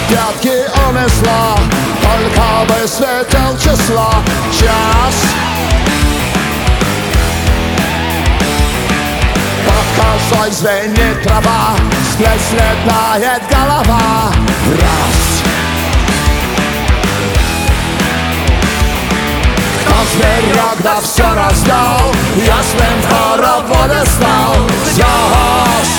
пятки унесла, только бы светил числа час. Под косой звенит трава, с плеч слетает голова. Раз. Кто зверек, да все раздал, ясным в хороводе стал. Час.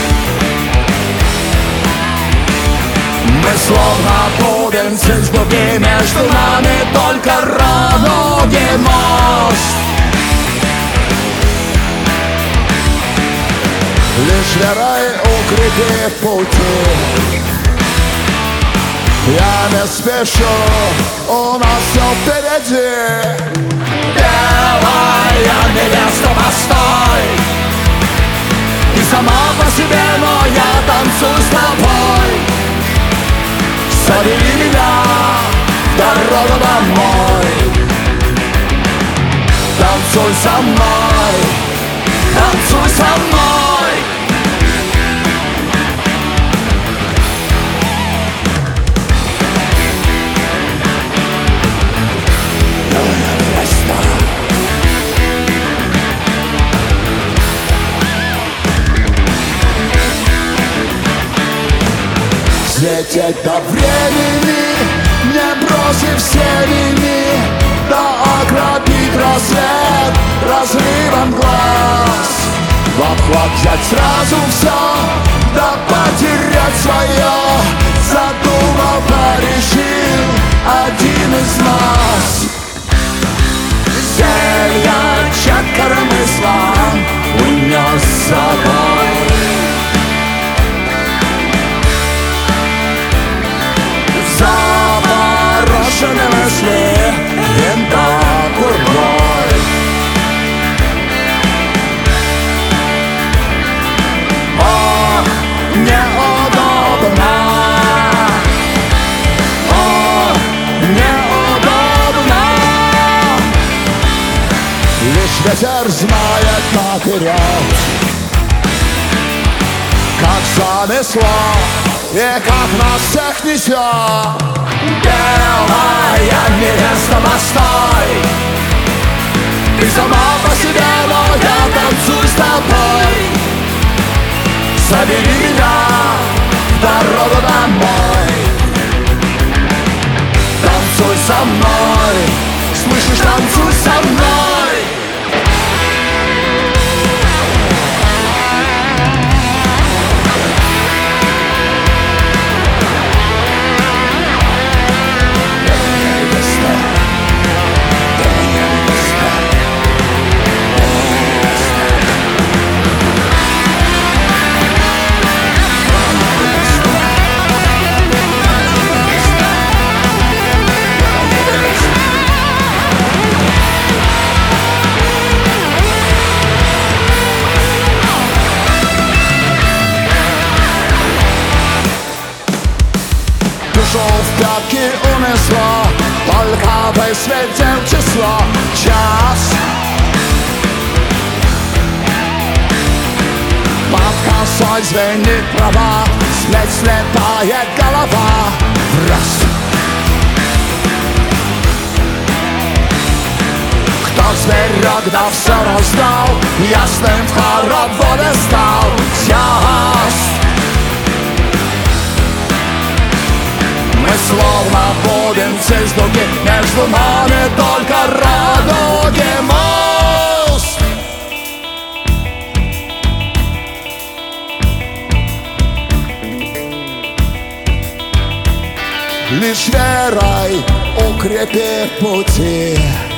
Мы словно бубенцы с дуги, между нами только радуги мост. Лишь верой укрепи пути. Я не спешу, у нас все впереди. Белая невеста, постой. Ты сама по себе, но я танцую с тобой. Зови меня, дорога домой. Танцуй со мной, танцуй со мной. Взлететь до времени, не бросив все линии, да окропить рассвет разрывом глаз. В обхват взять сразу все, да потерять свое, задумал, порешил один из нас. Зелья чат коромысла унес с собой. Замороженные мысли винта гурбой. Ох, неудобно. Ох, неудобно. Лишь ветер знает наперед, как занесло и как нас всех несет. Белая невеста, постой. Ты сама по себе, но я танцую с тобой. Забери меня в дорогу домой. Танцуй со мной, слышишь, танцуй со мной. В пятки унесла, только бы светил число час. Под косой звенит трава, с плеч слетает голова. Раз. Кто зверек, да все раздал, ясным в хороводе стал. Час. Мы словно бубенцы с дуги, между нами только радуги мост. Лишь верой укрепи пути.